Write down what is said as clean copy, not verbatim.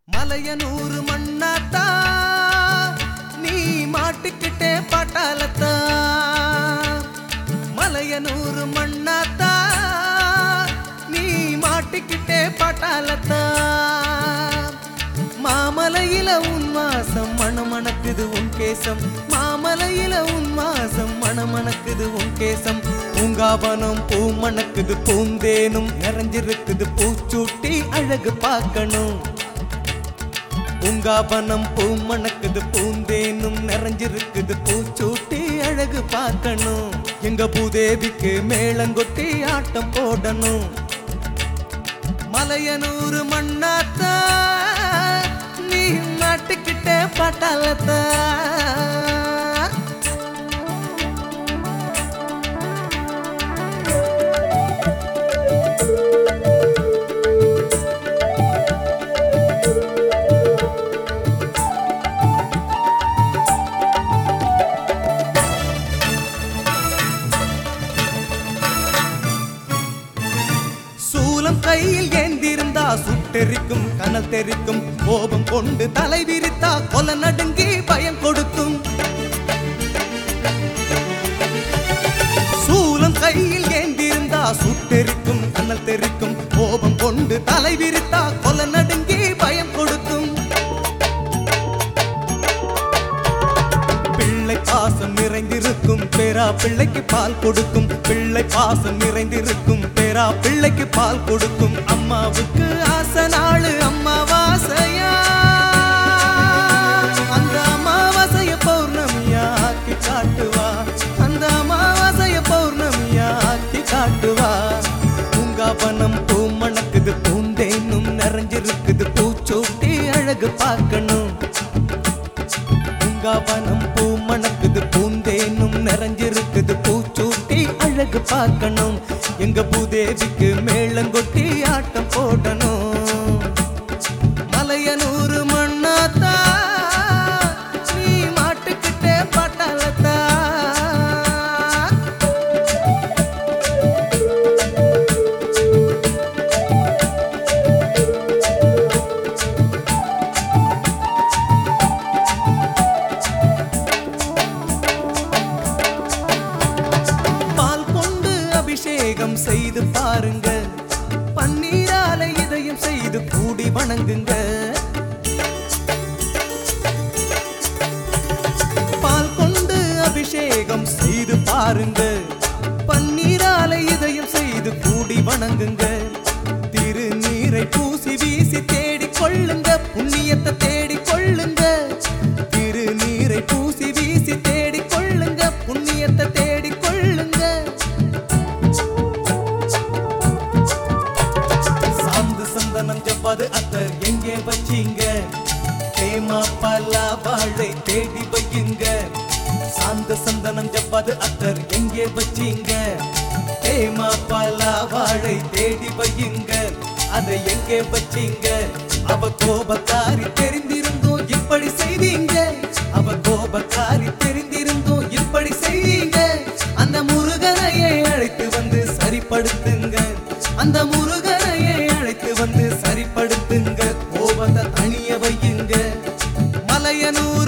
மலையனூர் மண்ணாத்தா நீ மாட்டிக்கிட்டே பாட்டாலத்தா மலையனூர் மண்ணாத்தா நீ மாட்டிக்கிட்டே பாட்டாலத்தா மாமலையில உன் வாசம் மணமணக்குது உன் கேசம் மாமலையில உன் வாசம் மணமணக்குது உன் கேசம் பூங்காவனம் பூ மணக்குது பூந்தேனும் நிறைஞ்சிருக்குது பூச்சூட்டி அழகு பார்க்கணும் பூங்காவனம் பூ மணக்குது பூந்தேனும் நிறைஞ்சிருக்குது பூச்சூட்டி அழகு பார்க்கணும் எங்க பூதேவிக்கு மேளங்கொட்டி ஆட்டம் போடணும் மலையனூர் மண்ணாத்தா நீ மாட்டிக்கிட்டே பாட்டாலத்தா கையில் ஏந்திருந்தா சுட்டெரிக்கும் கனல் தெரிக்கும் கோபம் கொண்டு தலை விரித்தா கொல நடுங்கி பயம் கொடுக்கும் சூலம் கையில் ஏந்திருந்தா சுட்டெரிக்கும் கனல் தெரிக்கும் கோபம் கொண்டு தலை விரித்தா கொல நடுங்கி பயம் கொடுக்கும் பிள்ளை பாசம் நிறைந்திருக்கும் பேரா பிள்ளைக்கு பால் கொடுக்கும் பிள்ளை பாசம் நிறைந்திருக்கும் பேரா பிள்ளைக்கு பால் கொடுக்கும் அம்மாவுக்கு ஆசை நாளு அம்மாவாசையா அந்த அமாவாசைய பௌர்ணமியா ஆக்கி காட்டுவா அந்த அமாவாசைய பௌர்ணமியா ஆக்கி காட்டுவா பூங்காவனம் பூ மணக்குது பூந்தேனும் நிறைஞ்சிருக்குது பூச்சூட்டி அழகு பார்க்கணும் பூங்காவனம் பூ மணக்குது பூந்தேனும் நிறைஞ்சிருக்குது பூச்சூட்டி அழகு பார்க்கணும் எங்க பூதேவிக்கு மேளங்கொட்டி ஆட்டம் போடணும் மலையனூர் மண்ணாத்தா நீ மாட்டுக்கிட்டே பாட்டாலத்தா அபிஷேகம் செய்து பாருங்க பன்னீரால இதயம் செய்து கூடி வணங்குங்க பால் கொண்டு அபிஷேகம் செய்து பாருங்க பன்னீரால இதயம் செய்து கூடி வணங்குங்க திருநீரை பூசி வீசி தேடி கொள்ளுங்க புண்ணியத்தை தேடி கொள்ளுங்க திருநீரை பூசி வீசி தேடி கொள்ளுங்க புண்ணியத்தை தேடி கொள்ளுங்க சந்தனம் ஜவ்வாது அத்தர் எங்கே வச்சீங்க தேமா பலா வாழை தேடி வையுங்க சாந்த சந்தனம் ஜவ்வாது அத்தர் எங்கே வச்சீங்க தேமா பலா வாழை தேடி வையுங்க அதை எங்கே வச்சீங்க அவ கோபக்காரி தெரிந்திருந்தோம் இப்படி செய்தீங்க அவ கோபக்காரி தெரிந்திருந்தோம் இப்படி செய்தீங்க அந்த முருகனையை அழைத்து வந்து சரிப்படுத்துங்க அந்த முருகனையை அழைத்து வந்து சரிப்படுத்துங்க கோபத்தை தனிய வையுங்க மலையனூர்